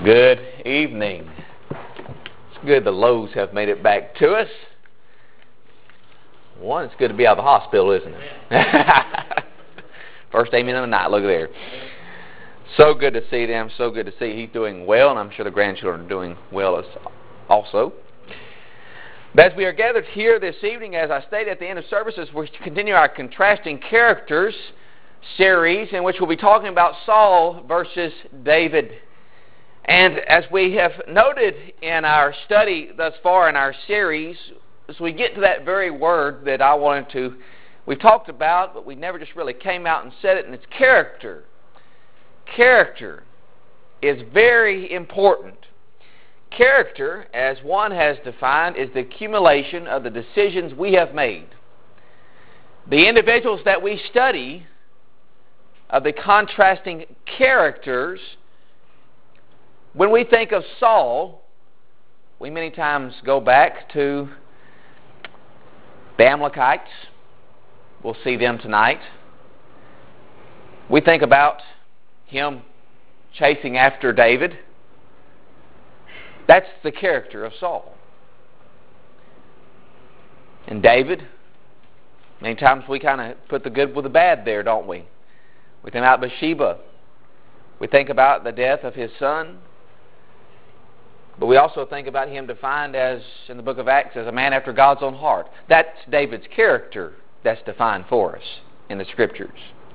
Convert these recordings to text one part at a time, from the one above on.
Good evening. It's good the Lowe's have made it back to us. One, it's good to be out of the hospital, isn't it? First amen of the night. Look there. So good to see them. So good to see he's doing well, and I'm sure the grandchildren are doing well also. But as we are gathered here this evening, as I stated at the end of services, we continue our Contrasting Characters series, in which we'll be talking about Saul versus David. And as we have noted in our study thus far in our series, as we get to that very word that we've talked about, but we never just really came out and said it, and it's character. Character is very important. Character, as one has defined, is the accumulation of the decisions we have made. The individuals that we study of the contrasting characters, when we think of Saul, we many times go back to the Amalekites. We'll see them tonight. We think about him chasing after David. That's the character of Saul. And David, many times we kind of put the good with the bad there, don't we? We think about Bathsheba. We think about the death of his son. But we also think about him defined as, in the book of Acts, as a man after God's own heart. That's David's character that's defined for us in the Scriptures.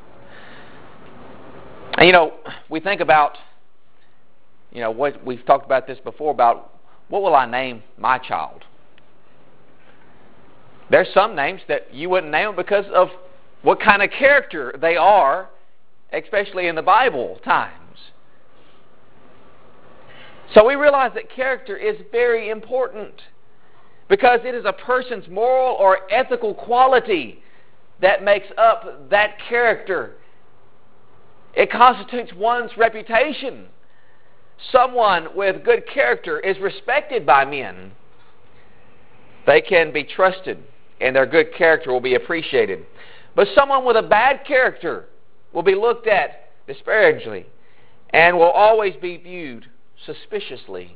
And we think about, what we've talked about this before, about what will I name my child? There's some names that you wouldn't name because of what kind of character they are, especially in the Bible times. So we realize that character is very important because it is a person's moral or ethical quality that makes up that character. It constitutes one's reputation. Someone with good character is respected by men. They can be trusted, and their good character will be appreciated. But someone with a bad character will be looked at disparagingly and will always be viewed suspiciously.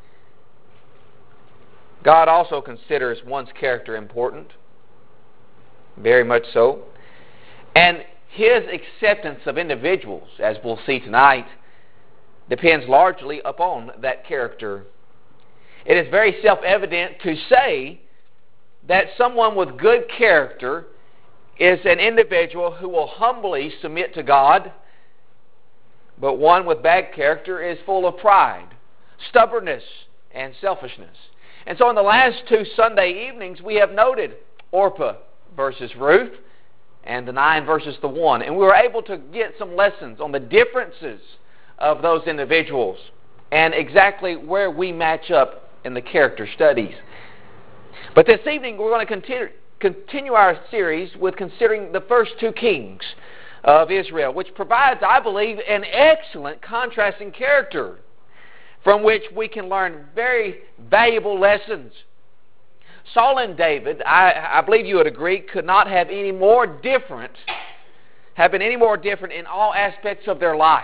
God also considers one's character important, very much so. And His acceptance of individuals, as we'll see tonight, depends largely upon that character. It is very self-evident to say that someone with good character is an individual who will humbly submit to God, but one with bad character is full of pride, stubbornness, and selfishness. And so in the last two Sunday evenings, we have noted Orpah versus Ruth, and the 9 versus the 1. And we were able to get some lessons on the differences of those individuals and exactly where we match up in the character studies. But this evening we're going to continue our series with considering the first 2 kings of Israel, which provides, I believe, an excellent contrasting character from which we can learn very valuable lessons. Saul and David, I believe you would agree, could not have been any more different in all aspects of their life,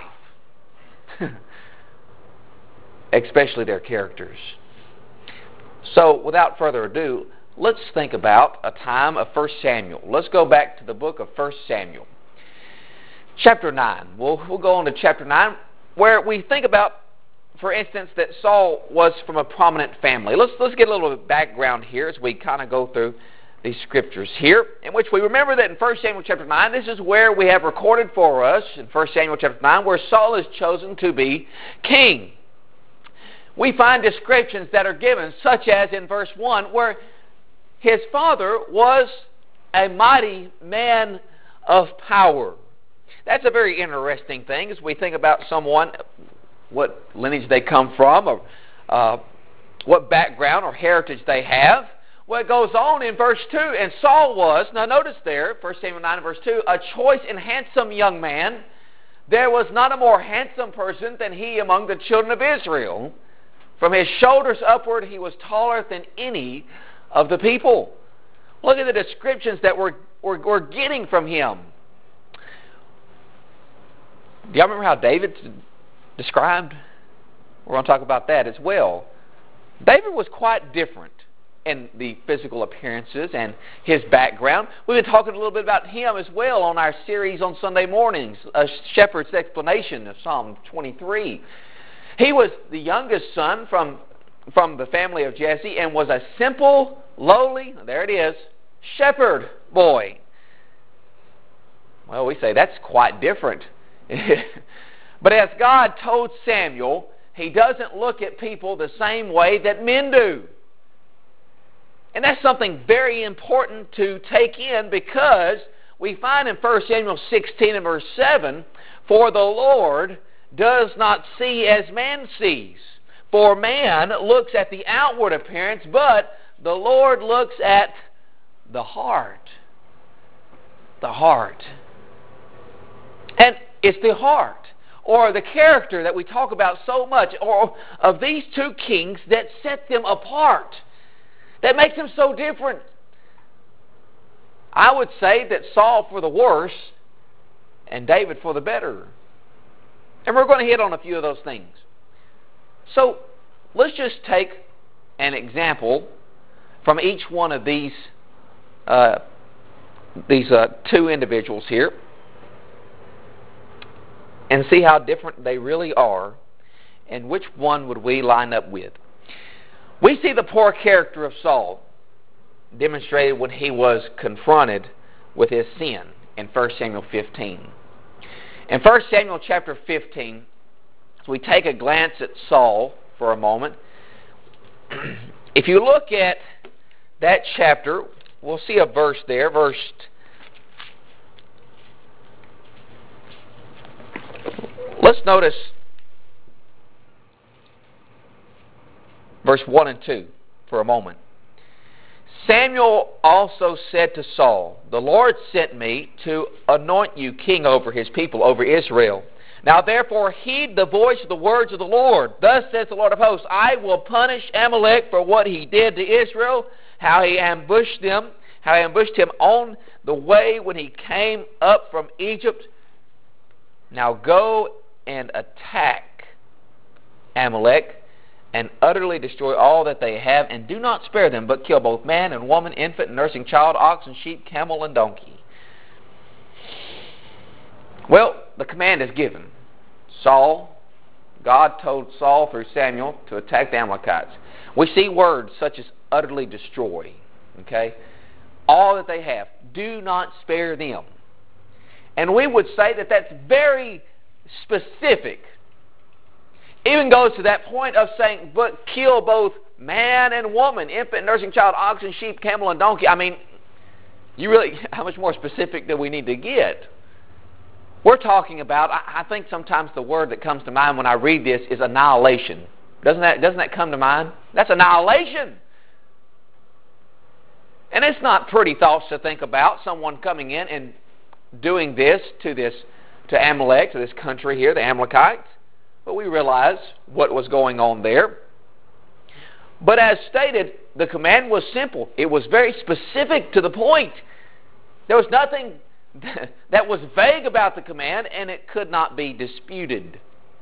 especially their characters. So, without further ado, let's think about a time of 1 Samuel. Let's go back to the book of 1 Samuel. Chapter 9. We'll go on to chapter 9, where we think about, for instance, that Saul was from a prominent family. Let's get a little bit of background here as we kind of go through these scriptures here, in which we remember that in 1 Samuel chapter 9, this is where we have recorded for us, in 1 Samuel chapter 9, where Saul is chosen to be king. We find descriptions that are given, such as in verse 1, where his father was a mighty man of power. That's a very interesting thing as we think about someone, what lineage they come from, or what background or heritage they have. Well, it goes on in verse 2, and Saul was, now notice there, 1 Samuel 9 verse 2, a choice and handsome young man. There was not a more handsome person than he among the children of Israel. From his shoulders upward, he was taller than any of the people. Look at the descriptions that we're getting from him. Do y'all remember how David's described? We're going to talk about that as well. David was quite different in the physical appearances and his background. We've been talking a little bit about him as well on our series on Sunday mornings, A Shepherd's Explanation of Psalm 23. He was the youngest son from the family of Jesse and was a simple, lowly, there it is, shepherd boy. Well, we say that's quite different. But as God told Samuel, He doesn't look at people the same way that men do. And that's something very important to take in, because we find in 1 Samuel 16 and verse 7, "For the Lord does not see as man sees. For man looks at the outward appearance, but the Lord looks at the heart." The heart. And it's the heart, or the character that we talk about so much, or of these two kings, that set them apart, that makes them so different. I would say that Saul for the worse and David for the better. And we're going to hit on a few of those things. So let's just take an example from each one of these two individuals here and see how different they really are, and which one would we line up with. We see the poor character of Saul demonstrated when he was confronted with his sin in 1 Samuel 15. In 1 Samuel chapter 15, as we take a glance at Saul for a moment, if you look at that chapter, we'll see a verse there, let's notice verse 1 and 2 for a moment. "Samuel also said to Saul, 'The Lord sent me to anoint you king over His people, over Israel. Now therefore heed the voice of the words of the Lord. Thus says the Lord of hosts, I will punish Amalek for what he did to Israel, how he ambushed him on the way when he came up from Egypt. Now go and attack Amalek and utterly destroy all that they have, and do not spare them, but kill both man and woman, infant and nursing child, ox and sheep, camel and donkey.'" Well, the command is given. God told Saul through Samuel to attack the Amalekites. We see words such as utterly destroy. Okay? All that they have. Do not spare them. And we would say that that's very specific. Even goes to that point of saying, but kill both man and woman, infant, nursing child, oxen, sheep, camel, and donkey. I mean, how much more specific do we need to get? We're talking about, I think sometimes the word that comes to mind when I read this is annihilation. Doesn't that come to mind? That's annihilation. And it's not pretty thoughts to think about, someone coming in and doing this to Amalek, to this country here, the Amalekites. But we realize what was going on there. But as stated, the command was simple. It was very specific to the point. There was nothing that was vague about the command, and it could not be disputed.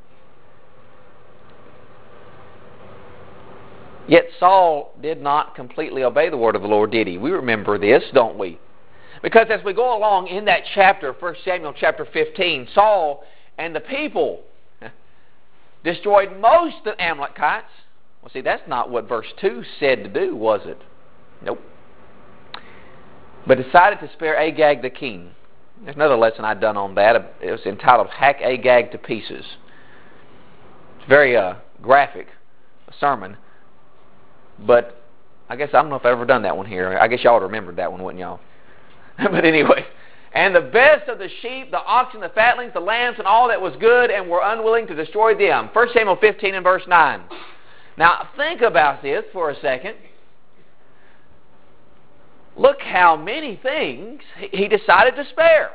Yet Saul did not completely obey the word of the Lord, did he? We remember this, don't we? Because as we go along in that chapter, 1 Samuel chapter 15, Saul and the people destroyed most of the Amalekites. Well, see, that's not what verse 2 said to do, was it? Nope. But decided to spare Agag the king. There's another lesson I'd done on that. It was entitled Hack Agag to Pieces. It's a very graphic sermon. But I guess I don't know if I've ever done that one here. I guess y'all would remember that one, wouldn't y'all? But anyway. "And the best of the sheep, the oxen, the fatlings, the lambs, and all that was good, and were unwilling to destroy them." 1 Samuel 15 and verse 9. Now, think about this for a second. Look how many things he decided to spare.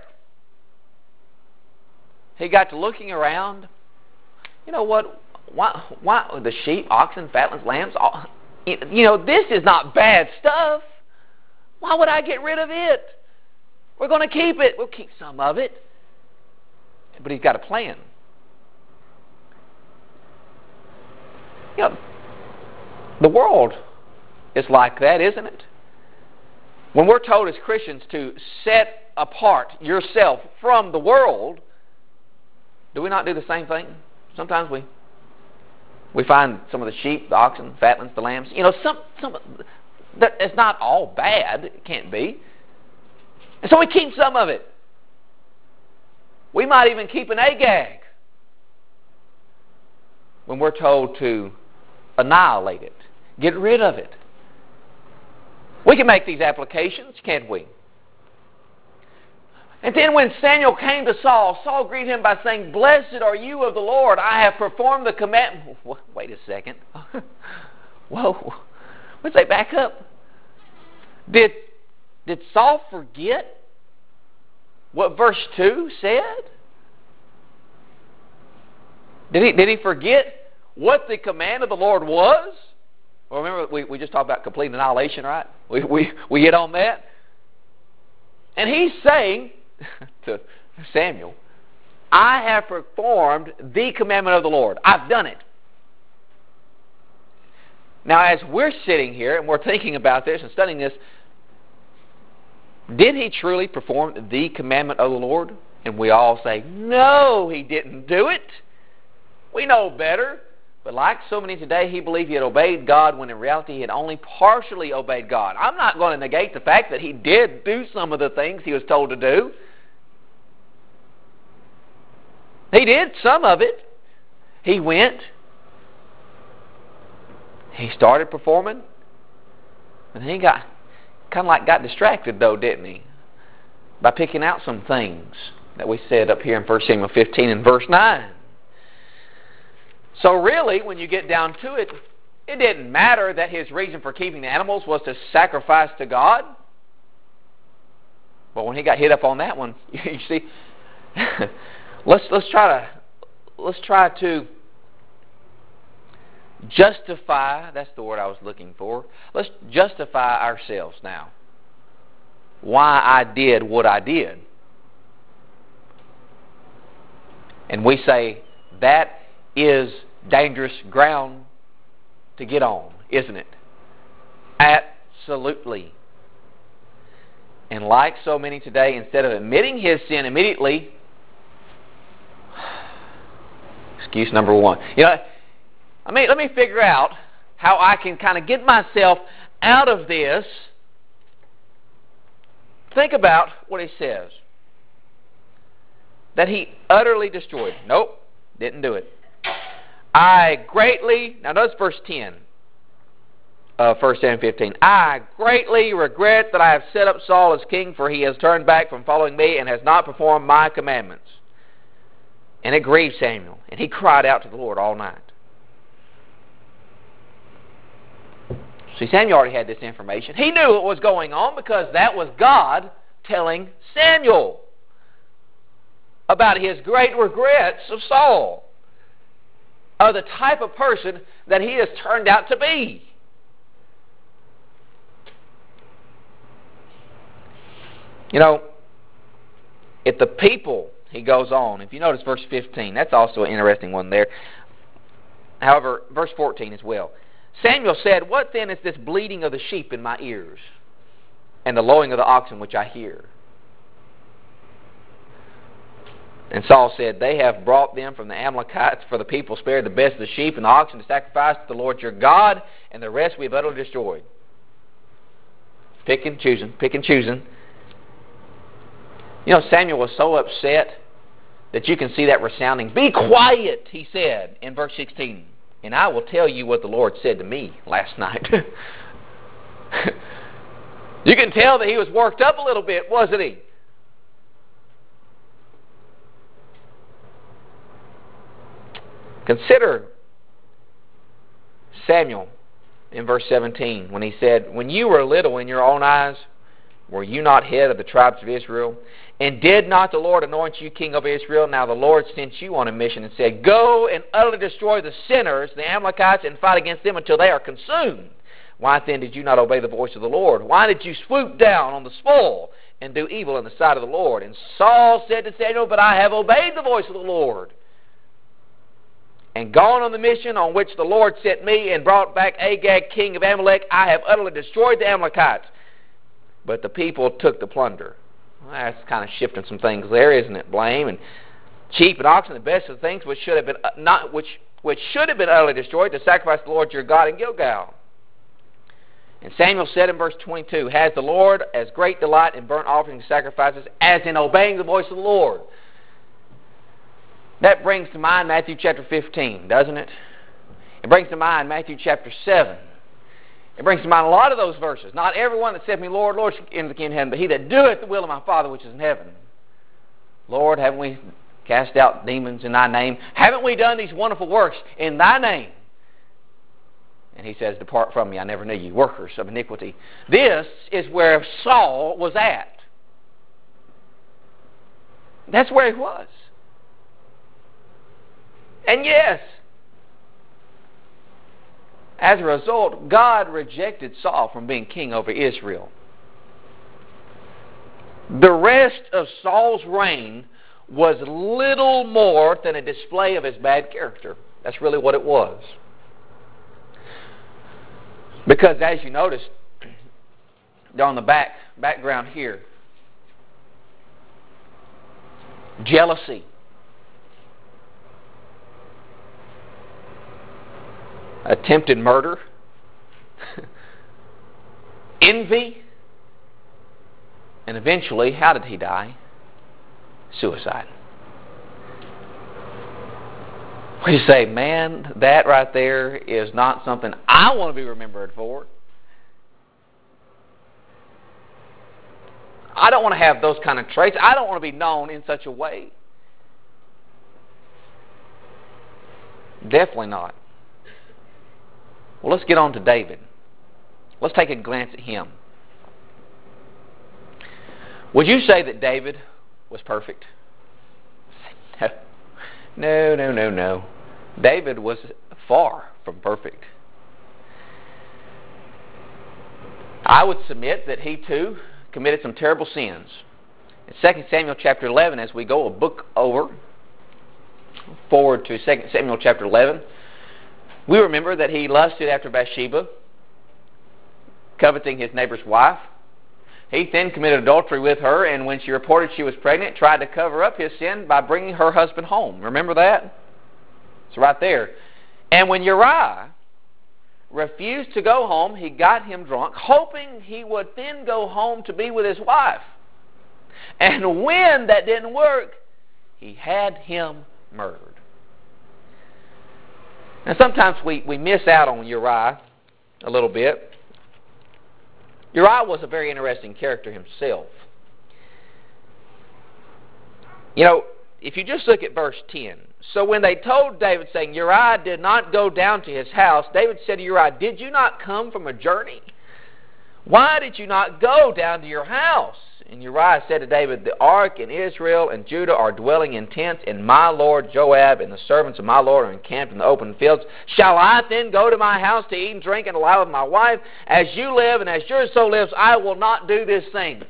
He got to looking around. You know what? Why the sheep, oxen, fatlings, lambs, this is not bad stuff. Why would I get rid of it? We're going to keep it. We'll keep some of it. But he's got a plan. You know, the world is like that, isn't it? When we're told as Christians to set apart yourself from the world, do we not do the same thing? Sometimes we find some of the sheep, the oxen, the fatlings, the lambs. You know, some that it's not all bad. It can't be. And so we keep some of it. We might even keep an Agag when we're told to annihilate it, get rid of it. We can make these applications, can't we? And then when Samuel came to Saul, Saul greeted him by saying, "Blessed are you of the Lord. I have performed the commandment." Wait a second. Whoa. Let's say back up. Did Saul forget what verse 2 said? Did he forget what the command of the Lord was? Well, remember, we just talked about complete annihilation, right? We hit on that. And he's saying to Samuel, "I have performed the commandment of the Lord. I've done it." Now, as we're sitting here and we're thinking about this and studying this, did he truly perform the commandment of the Lord? And we all say, no, he didn't do it. We know better. But like so many today, he believed he had obeyed God when in reality he had only partially obeyed God. I'm not going to negate the fact that he did do some of the things he was told to do. He did some of it. He went. He started performing. And he got got distracted though, didn't he? By picking out some things that we said up here in 1 Samuel 15 and verse 9. So really, when you get down to it, it didn't matter that his reason for keeping the animals was to sacrifice to God. But when he got hit up on that one, you see, let's try to justify. That's the word I was looking for. Let's justify ourselves now. Why I did what I did, and we say that is dangerous ground to get on, isn't it? Absolutely. And like so many today, instead of admitting his sin immediately, excuse number one. Let me figure out how I can kind of get myself out of this. Think about what he says. That he utterly destroyed. Nope, didn't do it. Now notice verse 10 of 1 Samuel 15. I greatly regret that I have set up Saul as king, for he has turned back from following me and has not performed my commandments. And it grieved Samuel, and he cried out to the Lord all night. See, Samuel already had this information. He knew what was going on because that was God telling Samuel about his great regrets of Saul, of the type of person that he has turned out to be. If the people, he goes on, if you notice verse 15, that's also an interesting one there. However, verse 14 as well. Samuel said, "What then is this bleating of the sheep in my ears, and the lowing of the oxen which I hear?" And Saul said, "They have brought them from the Amalekites, for the people spared the best of the sheep and the oxen to sacrifice to the Lord your God, and the rest we have utterly destroyed." Pick and choosing. Samuel was so upset that you can see that resounding. "Be quiet," he said in verse 16, "and I will tell you what the Lord said to me last night." You can tell that he was worked up a little bit, wasn't he? Consider Samuel in verse 17 when he said, "When you were little in your own eyes, were you not head of the tribes of Israel? And did not the Lord anoint you king over Israel? Now the Lord sent you on a mission and said, go and utterly destroy the sinners, the Amalekites, and fight against them until they are consumed. Why then did you not obey the voice of the Lord? Why did you swoop down on the spoil and do evil in the sight of the Lord?" And Saul said to Samuel, "But I have obeyed the voice of the Lord." and gone on the mission on which the Lord sent me and brought back Agag, king of Amalek. I have utterly destroyed the Amalekites. But the people took the plunder. Well, that's kind of shifting some things there, isn't it? Blame and sheep and oxen, the best of the things which should have been which should have been utterly destroyed, to sacrifice the Lord your God in Gilgal. And Samuel said in verse 22, has the Lord as great delight in burnt offerings and sacrifices as in obeying the voice of the Lord? That brings to mind Matthew chapter 15, doesn't it? It brings to mind Matthew chapter 7. It brings to mind a lot of those verses. Not everyone that saith me, Lord, Lord, shall enter the kingdom of heaven, but he that doeth the will of my Father which is in heaven. Lord, haven't we cast out demons in thy name? Haven't we done these wonderful works in thy name? And he says, depart from me, I never knew you, workers of iniquity. This is where Saul was at. That's where he was. And yes, as a result, God rejected Saul from being king over Israel. The rest of Saul's reign was little more than a display of his bad character. That's really what it was. Because as you notice, on the background here, jealousy, attempted murder, envy, and eventually, how did he die? Suicide. We say, man, that right there is not something I want to be remembered for. I don't want to have those kind of traits. I don't want to be known in such a way. Definitely not. Well, let's get on to David. Let's take a glance at him. Would you say that David was perfect? No. David was far from perfect. I would submit that he too committed some terrible sins. In 2 Samuel chapter 11, as we go a book over, forward to 2 Samuel chapter 11, we remember that he lusted after Bathsheba, coveting his neighbor's wife. He then committed adultery with her, and when she reported she was pregnant, tried to cover up his sin by bringing her husband home. Remember that? It's right there. And when Uriah refused to go home, he got him drunk, hoping he would then go home to be with his wife. And when that didn't work, he had him murdered. Now sometimes we miss out on Uriah a little bit. Uriah was a very interesting character himself. You know, if you just look at verse 10. So when they told David, saying, Uriah did not go down to his house, David said to Uriah, did you not come from a journey? Why did you not go down to your house? And Uriah said to David, the ark and Israel and Judah are dwelling in tents, and my lord Joab and the servants of my lord are encamped in the open fields. Shall I then go to my house to eat and drink and lie with my wife? As you live and as your soul lives, I will not do this thing.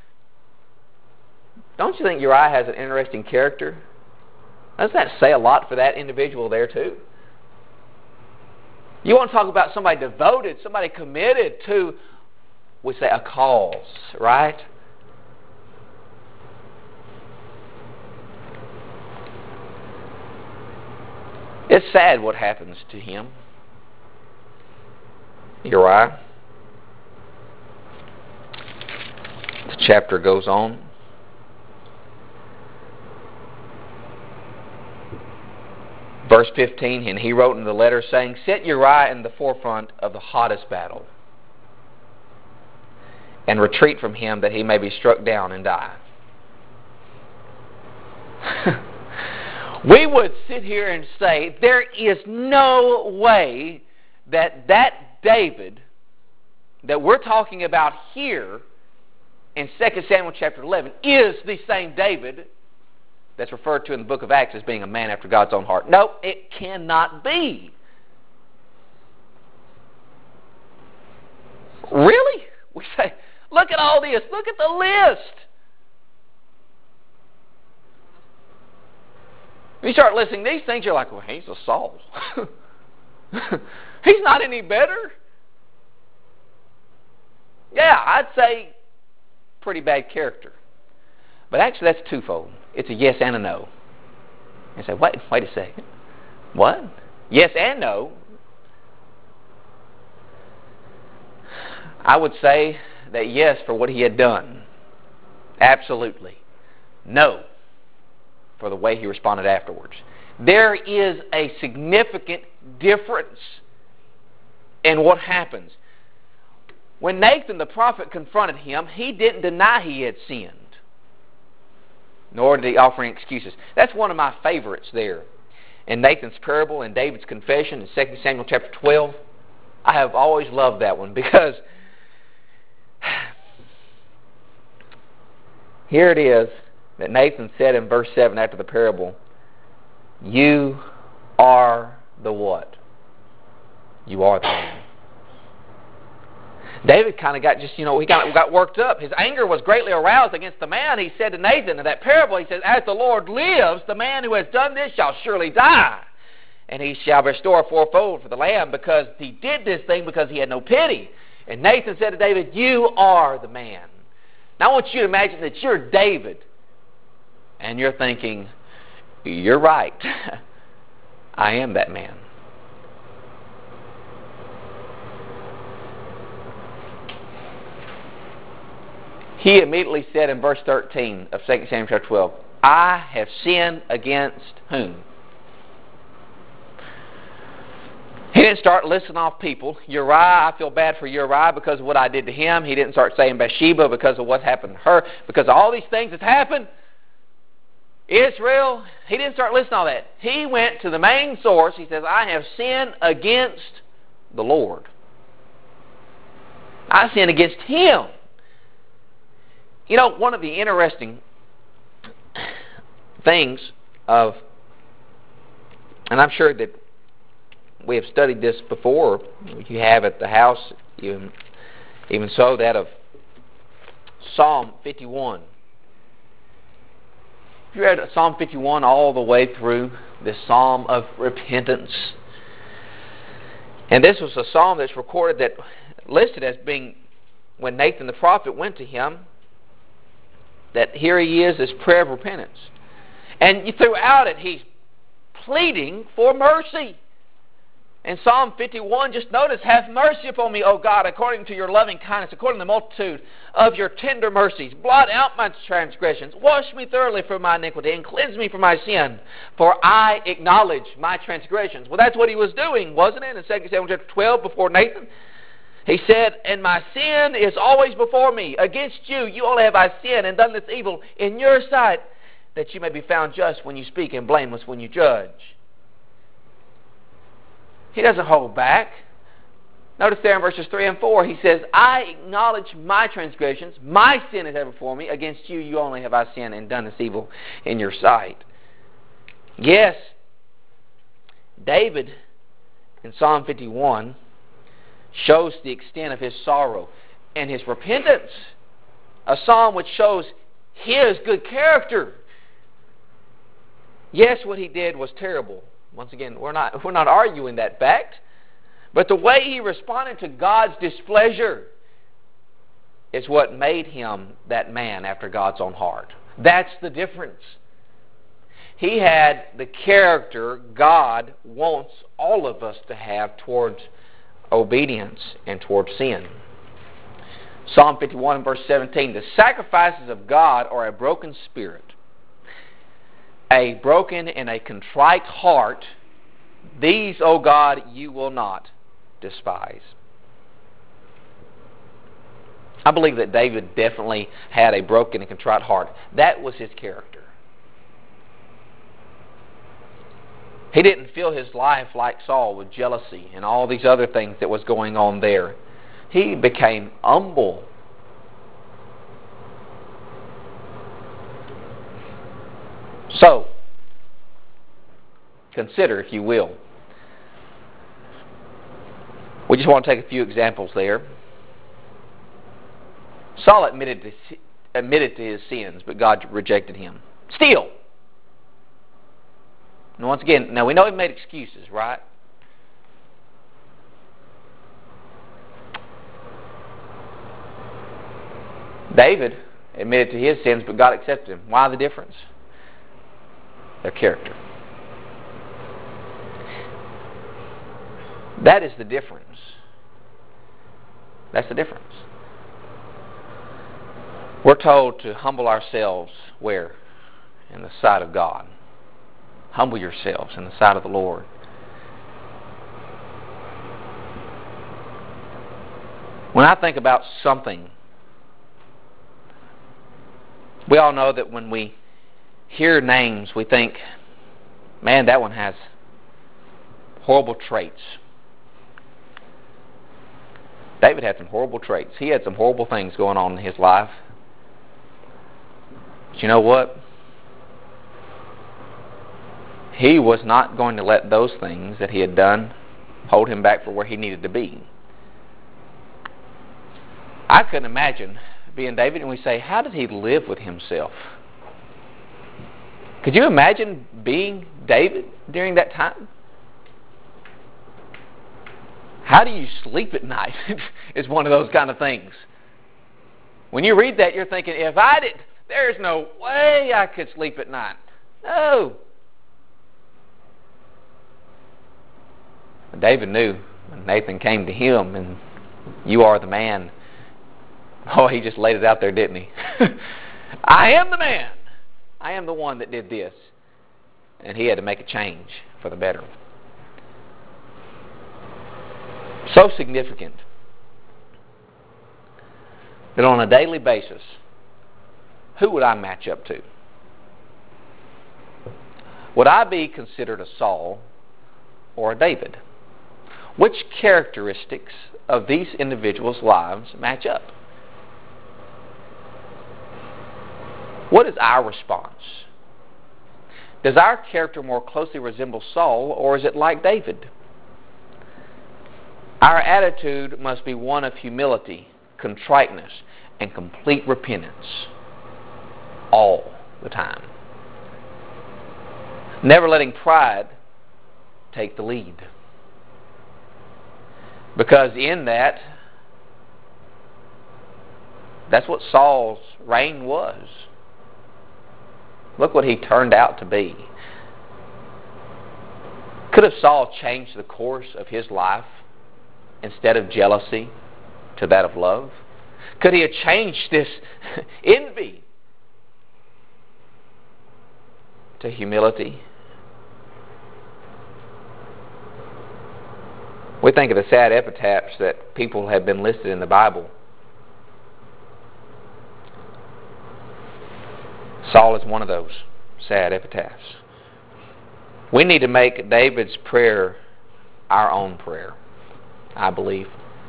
Don't you think Uriah has an interesting character? Doesn't that say a lot for that individual there too? You want to talk about somebody devoted, somebody committed to, we say, a cause, right? It's sad what happens to him, Uriah. The chapter goes on. Verse 15, and he wrote in the letter saying, set Uriah in the forefront of the hottest battle, and retreat from him that he may be struck down and die. We would sit here and say, there is no way that David that we're talking about here in 2 Samuel chapter 11 is the same David that's referred to in the book of Acts as being a man after God's own heart. No, it cannot be. Really? We say, look at all this. Look at the list. When you start listening to these things, you're like, well, he's a Saul. He's not any better. Yeah, I'd say pretty bad character. But actually that's twofold. It's a yes and a no. You say, wait a second. What? Yes and no? I would say that yes for what he had done. Absolutely. No for the way he responded afterwards. There is a significant difference in what happens. When Nathan the prophet confronted him, he didn't deny he had sinned, nor did he offer any excuses. That's one of my favorites there. In Nathan's parable and David's confession in 2 Samuel chapter 12, I have always loved that one because here it is that Nathan said in verse 7 after the parable, you are the what? You are the man. David kind of got he got worked up. His anger was greatly aroused against the man. He said to Nathan in that parable, he says, as the Lord lives, the man who has done this shall surely die. And he shall restore fourfold for the lamb, because he did this thing because he had no pity. And Nathan said to David, you are the man. Now I want you to imagine that you're David. And you're thinking, you're right. I am that man. He immediately said in verse 13 of 2 Samuel chapter 12, I have sinned against whom? He didn't start listing off people. Uriah, I feel bad for Uriah because of what I did to him. He didn't start saying Bathsheba because of what happened to her. Because of all these things that happened, Israel, he didn't start listing all that. He went to the main source. He says, I have sinned against the Lord. I sinned against Him. You know, one of the interesting things of, and I'm sure that we have studied this before, you have at the house, even so, that of Psalm 51. If you read Psalm 51 all the way through, this psalm of repentance. And this was a psalm that's recorded, that listed as being, when Nathan the prophet went to him, that here he is, this prayer of repentance. And throughout it, he's pleading for mercy. In Psalm 51, just notice, have mercy upon me, O God, according to your loving kindness, according to the multitude of your tender mercies. Blot out my transgressions. Wash me thoroughly from my iniquity and cleanse me from my sin, for I acknowledge my transgressions. Well, that's what he was doing, wasn't it? In 2 Samuel chapter 12, before Nathan, he said, and my sin is always before me. Against you, you only have I sinned and done this evil in your sight, that you may be found just when you speak and blameless when you judge. He doesn't hold back. Notice there in verses 3 and 4, he says, I acknowledge my transgressions. My sin is ever before me. Against you, you only have I sinned and done this evil in your sight. Yes, David in Psalm 51 shows the extent of his sorrow and his repentance. A psalm which shows his good character. Yes, what he did was terrible. Once again, we're not arguing that fact. But the way he responded to God's displeasure is what made him that man after God's own heart. That's the difference. He had the character God wants all of us to have towards obedience and towards sin. Psalm 51 verse 17, the sacrifices of God are a broken spirit, a broken and a contrite heart. These, O God, you will not despise. I believe that David definitely had a broken and contrite heart. That was his character. He didn't fill his life like Saul with jealousy and all these other things that was going on there. He became humble. So, consider, if you will. We just want to take a few examples there. Saul admitted to his sins, but God rejected him. Still, And once again, now we know he made excuses, right? David admitted to his sins, but God accepted him. Why the difference? Their character. That is the difference. That's the difference. We're told to humble ourselves where? In the sight of God. Humble yourselves in the sight of the Lord. When I think about something, we all know that when we hear names, we think, man, that one has horrible traits. David had some horrible traits. He had some horrible things going on in his life. But you know what? He was not going to let those things that he had done hold him back for where he needed to be. I couldn't imagine being David, and we say, how did he live with himself? Could you imagine being David during that time? How do you sleep at night? Is one of those kind of things. When you read that, you're thinking, if I did, there's no way I could sleep at night. No. David knew when Nathan came to him and you are the man. Oh, he just laid it out there, didn't he? I am the man. I am the one that did this. And he had to make a change for the better. So significant that on a daily basis, who would I match up to? Would I be considered a Saul or a David? Which characteristics of these individuals' lives match up? What is our response? Does our character more closely resemble Saul, or is it like David? Our attitude must be one of humility, contriteness, and complete repentance all the time. Never letting pride take the lead. Because in that's what Saul's reign was. Look what he turned out to be. Could have Saul changed the course of his life instead of jealousy to that of love? Could he have changed this envy to humility? We think of the sad epitaphs that people have been listed in the Bible. Saul is one of those sad epitaphs. We need to make David's prayer our own prayer, I believe.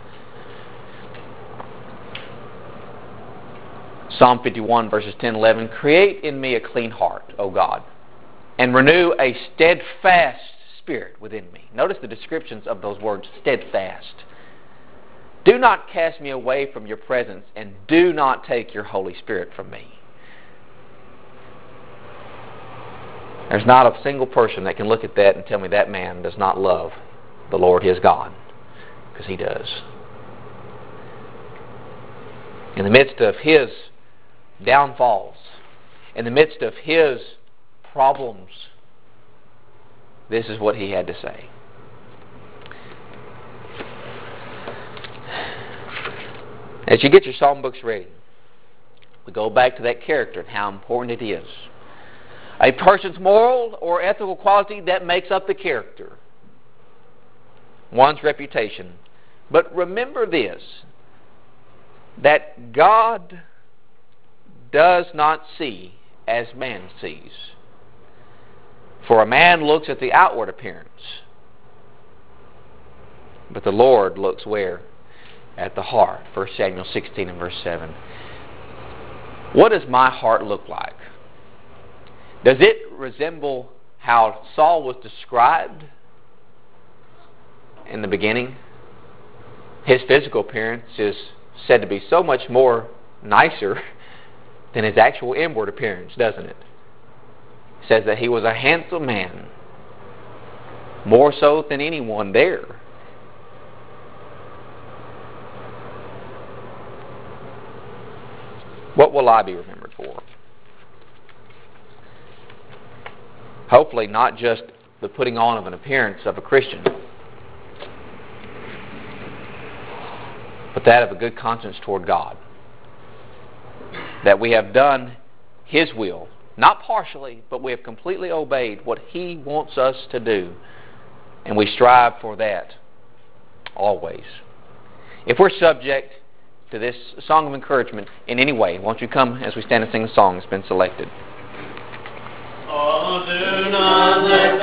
Psalm 51 verses 10 and 11, create in me a clean heart, O God, and renew a steadfast spirit within me. Notice the descriptions of those words, steadfast. Do not cast me away from your presence, and do not take your Holy Spirit from me. There's not a single person that can look at that and tell me that man does not love the Lord his God, because he does. In the midst of his downfalls, in the midst of his problems, this is what he had to say. As you get your psalm books ready, we go back to that character and how important it is. A person's moral or ethical quality that makes up the character. One's reputation. But remember this, that God does not see as man sees. For a man looks at the outward appearance, but the Lord looks where? At the heart. 1 Samuel 16 and verse 7. What does my heart look like? Does it resemble how Saul was described in the beginning? His physical appearance is said to be so much more nicer than his actual inward appearance, doesn't it? It says that he was a handsome man more so than anyone there. What will I be remembered for? Hopefully not just the putting on of an appearance of a Christian, but that of a good conscience toward God. That we have done His will, not partially, but we have completely obeyed what He wants us to do, and we strive for that always. If we're subject to this song of encouragement in any way, won't you come as we stand and sing the song that's been selected? Oh, do not let